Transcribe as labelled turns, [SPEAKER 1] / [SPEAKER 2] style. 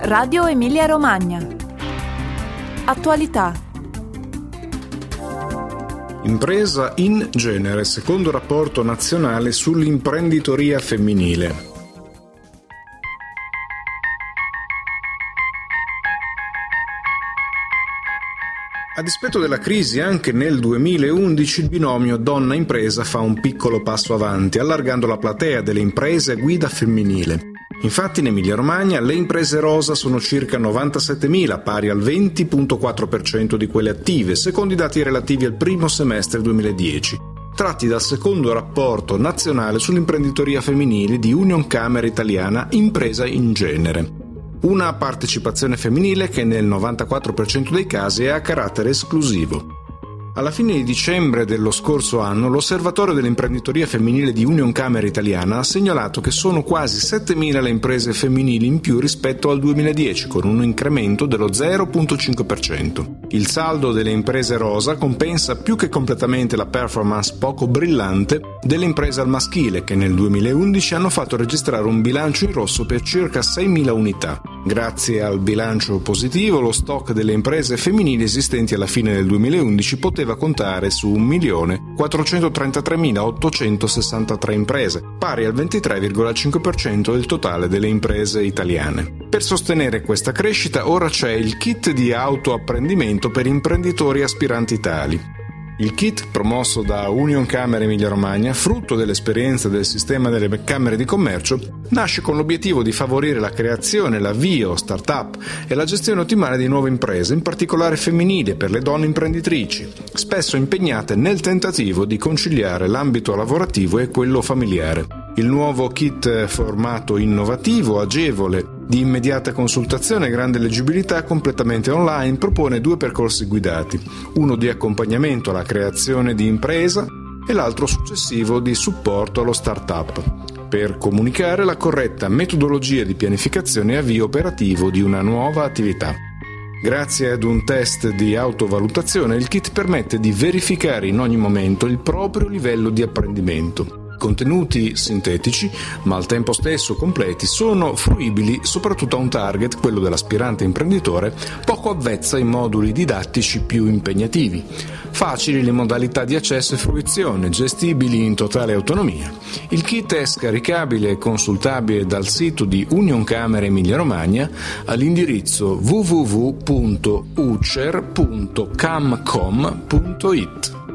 [SPEAKER 1] Radio Emilia Romagna. Attualità.
[SPEAKER 2] Impresa in genere, secondo rapporto nazionale sull'imprenditoria femminile. A dispetto della crisi, anche nel 2011 il binomio donna-impresa fa un piccolo passo avanti, allargando la platea delle imprese a guida femminile. Infatti in Emilia-Romagna le imprese rosa sono circa 97.000, pari al 20,4% di quelle attive, secondo i dati relativi al primo semestre 2010, tratti dal secondo rapporto nazionale sull'imprenditoria femminile di Unioncamere Italiana Impresa in Genere. Una partecipazione femminile che nel 94% dei casi è a carattere esclusivo. Alla fine di dicembre dello scorso anno, l'Osservatorio dell'imprenditoria femminile di Unioncamere Italiana ha segnalato che sono quasi 7.000 le imprese femminili in più rispetto al 2010, con un incremento dello 0,5%. Il saldo delle imprese rosa compensa più che completamente la performance poco brillante delle imprese al maschile, che nel 2011 hanno fatto registrare un bilancio in rosso per circa 6.000 unità. Grazie al bilancio positivo, lo stock delle imprese femminili esistenti alla fine del 2011 poteva contare su 1.433.863 imprese, pari al 23,5% del totale delle imprese italiane. Per sostenere questa crescita, ora c'è il kit di autoapprendimento per imprenditori aspiranti tali. Il kit, promosso da Unioncamere Emilia Romagna, frutto dell'esperienza del sistema delle Camere di Commercio, nasce con l'obiettivo di favorire la creazione, l'avvio, start-up e la gestione ottimale di nuove imprese, in particolare femminili, per le donne imprenditrici, spesso impegnate nel tentativo di conciliare l'ambito lavorativo e quello familiare. Il nuovo kit, formato innovativo, agevole, di immediata consultazione e grande leggibilità, completamente online, propone 2 percorsi guidati, uno di accompagnamento alla creazione di impresa e l'altro successivo di supporto allo start-up, per comunicare la corretta metodologia di pianificazione e avvio operativo di una nuova attività. Grazie ad un test di autovalutazione, il kit permette di verificare in ogni momento il proprio livello di apprendimento. Contenuti sintetici, ma al tempo stesso completi, sono fruibili soprattutto a un target, quello dell'aspirante imprenditore, poco avvezza ai moduli didattici più impegnativi. Facili le modalità di accesso e fruizione, gestibili in totale autonomia. Il kit è scaricabile e consultabile dal sito di Unioncamere Emilia Romagna all'indirizzo www.ucer.camcom.it.